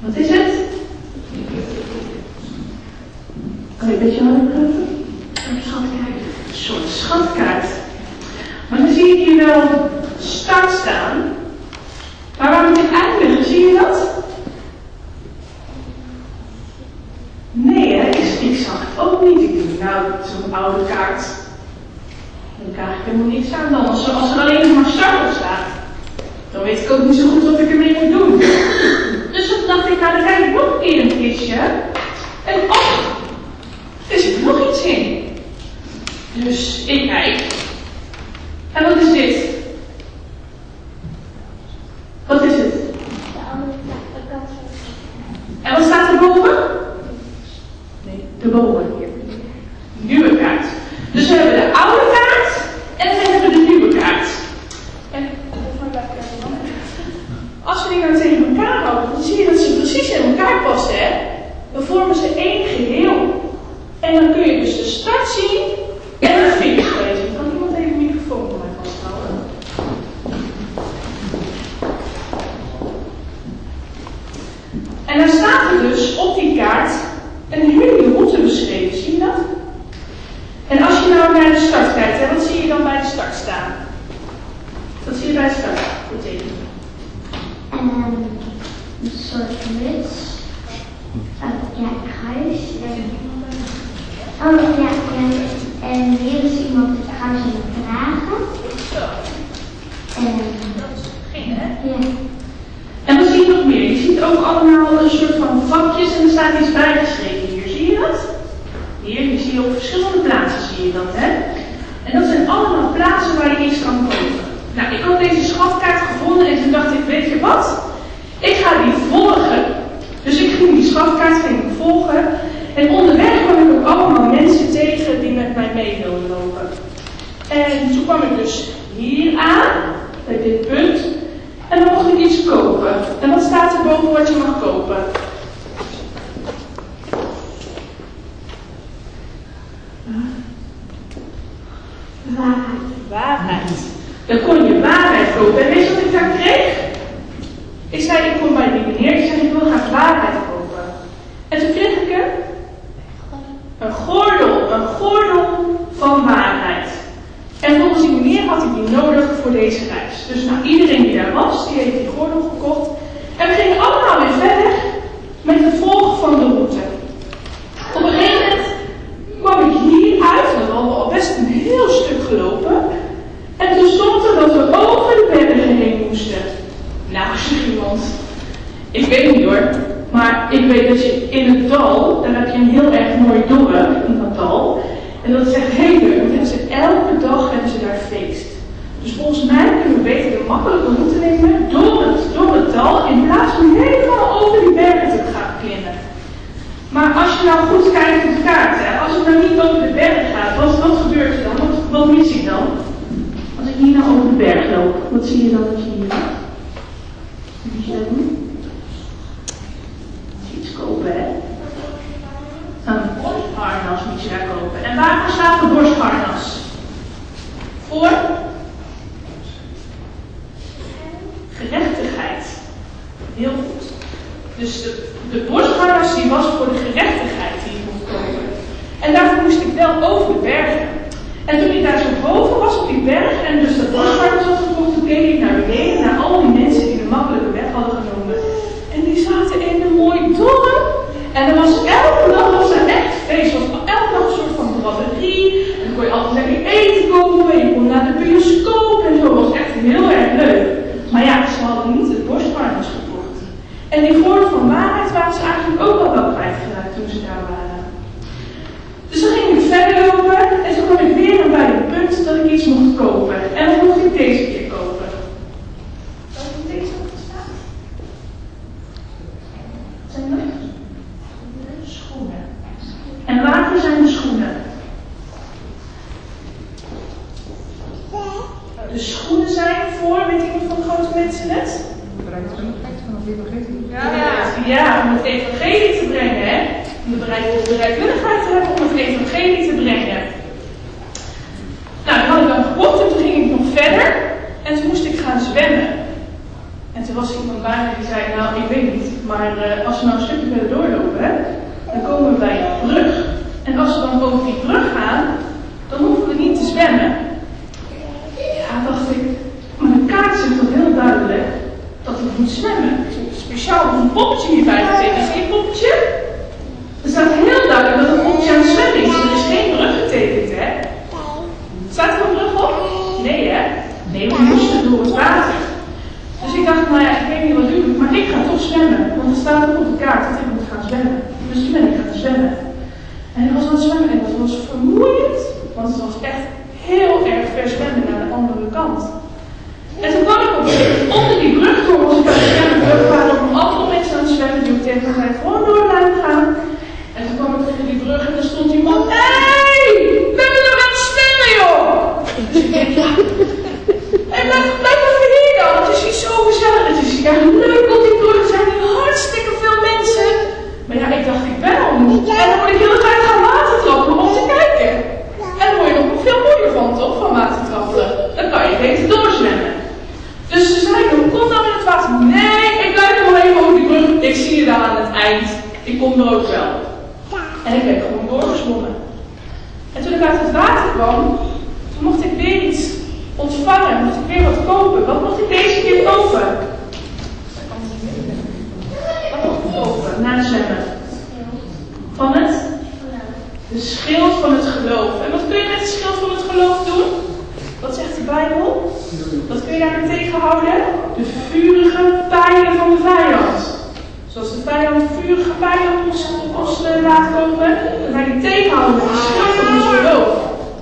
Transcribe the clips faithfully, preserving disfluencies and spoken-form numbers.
Wat is het? Kan je een beetje harder praten? Een schatkaart. Een soort schatkaart. Maar dan zie ik hier wel start staan. Maar waar moet ik eindigen? Zie je dat? Nee, hè? Ik, ik zag het ook niet. Ik denk, nou, zo'n oude kaart. Daar krijg ik helemaal niks aan dan. Als er, als er alleen nog maar start op staat, dan weet ik ook niet zo goed wat ik ermee moet doen. Dus toen dacht ik, nou, dan kijk ik nog een keer een kistje. En oh, er zit nog iets in. Dus ik kijk. En wat is dit? Wat is het? De andere kant. En wat staat er boven? Nee, de boven hier. Nieuwe kaart. Dus we hebben de oude kaart en we hebben de nieuwe kaart. En als we die nou tegen elkaar houden, dan zie je dat ze precies in elkaar passen, hè? Dan vormen ze één geheel. En dan kun je dus de start zien en de finish lezen. Kan iemand even de microfoon voor mij vasthouden? En dan staat er dus op die kaart een hele route beschreven. Zie je dat? En als je nou naar de start kijkt, hè, wat zie je dan bij de start staan? Wat zie je bij de start betekenen? Um, een soort muts. Uh, ja, kruis. En, oh ja, en, en hier is iemand het kruis aan het dragen. Zo. En, dat is het begin, hè? Ja. En wat zie je nog meer? Je ziet ook allemaal een soort van vakjes en er staat iets bijgeschreven hier. Zie je dat? Hier, je zie je op verschillende plaatsen zie je dat, hè? En dat zijn allemaal plaatsen waar je iets kan kopen. Nou, ik had deze schatkaart gevonden en toen dacht ik, weet je wat? Ik ga die volgen. Dus ik ging die schatkaart ging ik volgen. En onderweg kwam ik ook allemaal mensen tegen die met mij mee wilden lopen. En toen kwam ik dus hier aan, bij dit punt. En dan mocht ik iets kopen. En wat staat er boven wat je mag kopen? Waarheid. Waarheid. Dan kon je waarheid kopen. En weet je wat ik daar kreeg? Ik zei, ik kom bij die meneer. Ik zei, ik wil graag waarheid kopen. En toen kreeg ik een, een gordel. Een gordel van waarheid. En volgens die meneer had ik die nodig voor deze reis. Dus nou, iedereen die daar was, die heeft die gordel gekocht. En we gingen allemaal weer verder met het volgen van de route. Op een gegeven moment kwam ik hier uit, en we hadden al best een heel stuk gelopen. En toen stond er dat we over de bergen heen moesten. Nou, zegt iemand, ik weet niet hoor, maar ik weet dat je in het dal, daar heb je een heel erg mooi dorp in dat dal. En dat is echt heel leuk, want hebben ze elke dag hebben ze daar feest. Dus volgens mij kunnen we beter de makkelijke route nemen door het, door het dal, in plaats van helemaal over die bergen te gaan klimmen. Maar als je nou goed kijkt op de kaart, hè, als het nou niet over de berg gaat, wat, wat gebeurt er dan? Wat, wat mis ik dan? Als ik hier nou over de berg loop, wat zie je dan als je hier loopt? Wat moet je dat doen? Iets kopen, hè? Een borstharnas moet je daar kopen. En waarvoor staat de borstharnas? Voor? Gerechtigheid. Heel goed. Dus de, de borstharnas die was voor de gerechtigheid die je moest kopen. En daarvoor moest ik wel over de bergen. En toen ik daar zo boven was op die berg en dus de borstharnas had gekocht, toen keek ik naar beneden naar al die mensen die de makkelijke weg hadden genomen. En die zaten in een mooi dorp. En er was elke dag was er echt feest. Er was elke dag een soort van braderie. En dan kon je altijd lekker eten kopen. Je kon naar de bioscoop en zo. Dat was echt heel erg leuk. Maar ja, ze hadden niet het borstharnas gekocht. En die gordel van waarheid waren ze eigenlijk ook al wel kwijtgeraakt toen ze daar waren. Dus dan ging ik verder lopen. En toen kwam ik weer bij het punt dat ik iets mocht kopen. En wat mocht ik deze keer kopen? Wat is deze op gestaan? Zijn er? Schoenen. En waarvoor zijn de schoenen? De schoenen zijn voor, weet iemand van de grote mensen net? Ja, ja, om het evangelie te brengen, hè? Om de bereidwilligheid te hebben om het evangelie te brengen. Nou, dat had ik dan gekocht en toen ging ik nog verder. En toen moest ik gaan zwemmen. En toen toen was er iemand bij me die zei, nou ik weet niet, maar uh, als we nou een stukje verder doorlopen, dan komen we bij een brug. En als we dan over die brug gaan, dan hoeven we niet te zwemmen. Ja, dacht ik, maar de kaart zegt toch heel duidelijk dat ik moet zwemmen. Speciaal een poppetje hierbij getekend. Zie je een poppetje? Er staat heel duidelijk dat het poppetje aan het zwemmen is. Er is geen brug getekend, hè? Staat er een brug op? Nee, hè? Nee, we moesten door het water. Dus ik dacht, nou ja, ik weet niet wat u doet, maar ik ga toch zwemmen. Want er staat ook op de kaart dat ik moet gaan zwemmen. Dus toen ben ik gaan zwemmen. En ik was aan het zwemmen en dat was vermoeiend. Want het was echt heel erg ver zwemmen naar de andere kant. En toen kwam ik op onder die brug door, was ik aan het zwemmen. Er waren ook nog andere mensen aan het zwemmen die ook tegen mij zeiden, gewoon door blijven gaan. En toen kwam ik tegen die brug en er stond iemand, hé, hey, ben je nog aan het zwemmen, joh? Dus ik denk, ja. En blijf, blijf even hier dan, het is hier zo gezellig. Het is hier leuk op die brug, er zijn hier hartstikke veel mensen. Maar ja, ik dacht, ik ben al moe. En dan moet ik heel de tijd gaan watertrappelen om te kijken. En daar word je nog veel moeier van, toch, van watertrappelen. Dan kan je beter doorzwemmen. Dus ze zeiden, kom dan in het water. Nee, ik blijf nog even over die brug. Ik zie je daar aan het eind. Ik kom er ook wel. En ik ben gewoon doorgezwommen. En toen ik uit het water kwam, toen mocht ik weer iets ontvangen. Mocht ik weer wat kopen. Wat mocht ik deze keer kopen? Wat mocht ik kopen na het zwemmen? Van het? De schild van het geloof. En wat kun je met het schild van het geloof doen? Wat zegt de Bijbel? Wat kun je daarmee tegenhouden? De vurige pijlen van de vijand. Zoals de vijand vurige pijlen op ons, op ons uh, laat komen, dan wij die tegenhouden met de schild van ons geloof.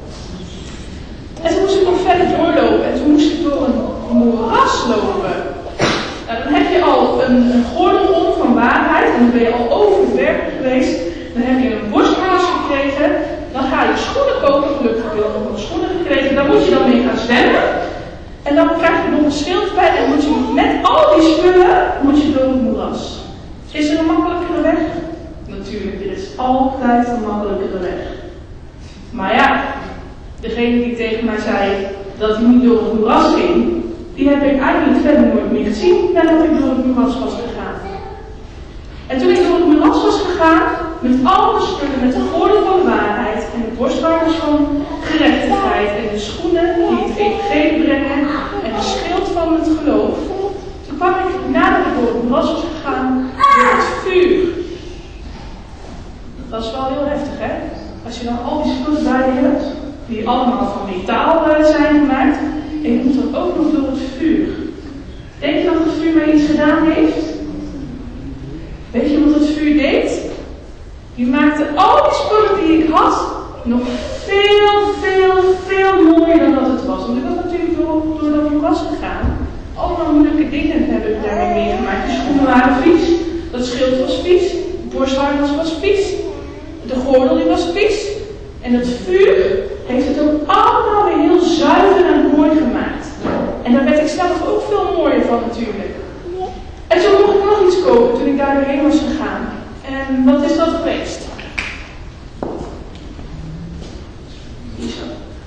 En toen moest ik nog verder doorlopen en toen moest ik door een moeras lopen. Nou, dan heb je al een, een gordel om van waarheid en dan ben je al over de bergen geweest. Dan heb je een borstharnas gekregen. Dan ga je schoenen kopen. Gelukkig heb je dan nog schoenen gekregen. Daar moet je dan mee gaan zwemmen. En dan krijg je nog een schild bij. En moet je met al die spullen moet je door het moeras. Is er een makkelijkere weg? Natuurlijk, er is altijd een makkelijkere weg. Maar ja, degene die tegen mij zei dat hij niet door het moeras ging, die heb ik eigenlijk verder nooit meer gezien nadat ik door het moeras was gegaan. En toen ik door het moeras was gegaan, met alle spullen, met de gordel van waarheid en de borstwarmers van gerechtigheid en de schoenen die het evangelie brengen en de schild van het geloof, toen kwam ik, nadat ik door het moeras was gegaan, door het vuur. Dat is wel heel heftig, hè? Als je dan al die spullen bij je hebt, die allemaal van metaal zijn gemaakt, en je moet dan ook nog door het vuur. Denk je dat het vuur mij iets gedaan heeft? Weet je wat het vuur deed? Die maakte al die spullen die ik had nog veel, veel, veel mooier dan dat het was. Want ik was natuurlijk door, door dat moeras gegaan. Allemaal moeilijke dingen heb ik daarmee meegemaakt. De schoenen waren vies, dat schild was vies, de borstharnas was vies, de gordel die was vies. En dat vuur heeft het ook allemaal weer heel zuiver en mooi gemaakt. En daar werd ik zelf ook veel mooier van natuurlijk. En toen mocht ik nog iets kopen toen ik daar doorheen was gegaan. En wat is dat geweest? Hier zo.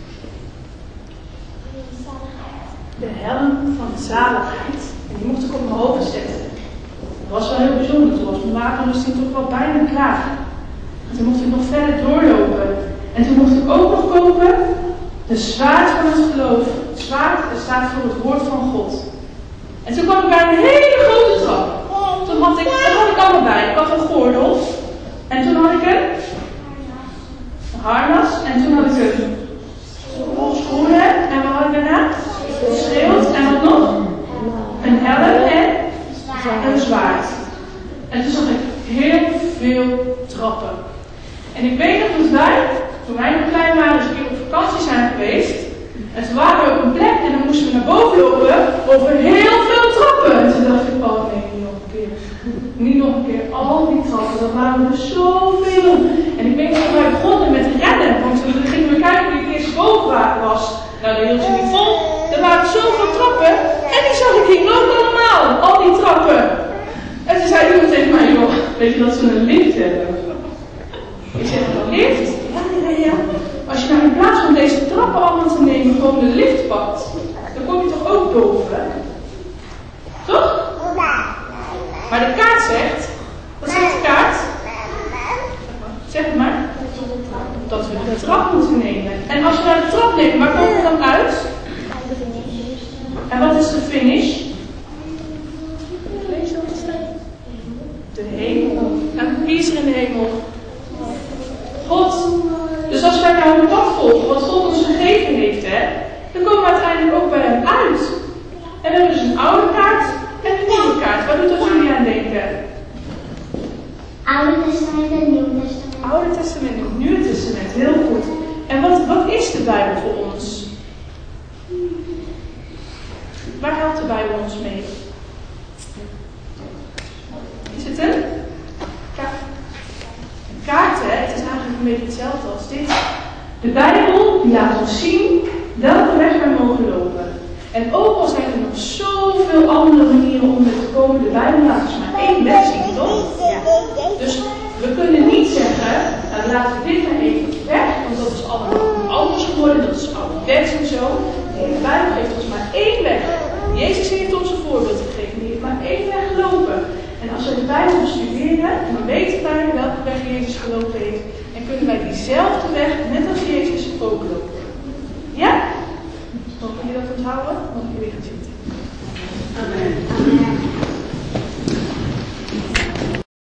De helm van de zaligheid. En die mocht ik op mijn hoofd zetten. Dat was wel heel bijzonder. Toen was mijn wapenrusting toch wel bijna klaar. En toen mocht ik nog verder doorlopen. En toen mocht ik ook nog kopen de zwaard van het geloof. Het zwaard staat voor het woord van God. En toen kwam ik bij een hele grote trap. Toen had ik, dat had ik allemaal bij. Ik had een gordel. En toen had ik een, een harnas. En toen had ik een schoenen. En wat had ik daarna? Een schild. En wat nog? Een helm en een zwaard. En toen zag ik heel veel trappen. En ik weet nog dat wij, toen wij nog klein waren, dus een keer op vakantie zijn geweest. En toen waren we op een plek en dan moesten we naar boven lopen over heel veel trappen. En toen dacht ik, oh nee, niet nog een keer. Niet nog een keer, al die trappen, dat waren er zoveel. En ik weet dat wij begonnen met rennen, want toen gingen we kijken wie het eerst boven was. Nou, dat hield ze niet vol. Er waren zoveel trappen en die zag ik hier lopen allemaal, al die trappen. En toen zei iemand tegen mij, joh, weet je dat ze een lift hebben? Ik zeg, een lift? Ja, ja, ja. Als je nou in plaats van deze trappen allemaal te nemen gewoon de lift pakt, dan kom je toch ook boven? Toch? Maar de kaart zegt, wat zegt de kaart? Zeg het maar. Dat we de trap moeten nemen. En als we naar de trap nemen, waar komen we dan uit? En wat is de finish? De hemel. En wie is er in de hemel? God. Dus als wij nou een pad volgen, wat God ons gegeven heeft, hè, dan komen we uiteindelijk ook bij hem uit. En we hebben dus een oude kaart en een nieuwe kaart. Wat doet dat jullie aan denken? Oude Testament en Nieuw Testament. Oude Testament en Nieuwe Testament, heel goed. En wat, wat is de Bijbel voor ons? Waar helpt de Bijbel ons mee? Is het een kaart? Een kaart, hè? Het is eigenlijk een beetje hetzelfde als dit. De Bijbel die laat ons zien welke weg wij mogen lopen. En ook al zijn er nog zoveel andere manieren om er te komen, de Bijbel laat ons maar één weg zien, toch? Ja. Dus we kunnen niet zeggen, nou laten we dit maar even weg, want dat is allemaal anders geworden, dat is ouderwets en zo. Nee, de Bijbel heeft ons maar één weg. Jezus heeft ons een voorbeeld gegeven, die heeft maar één weg gelopen. En als we de Bijbel bestuderen, dan weten wij welke weg Jezus gelopen heeft. En kunnen wij diezelfde weg, net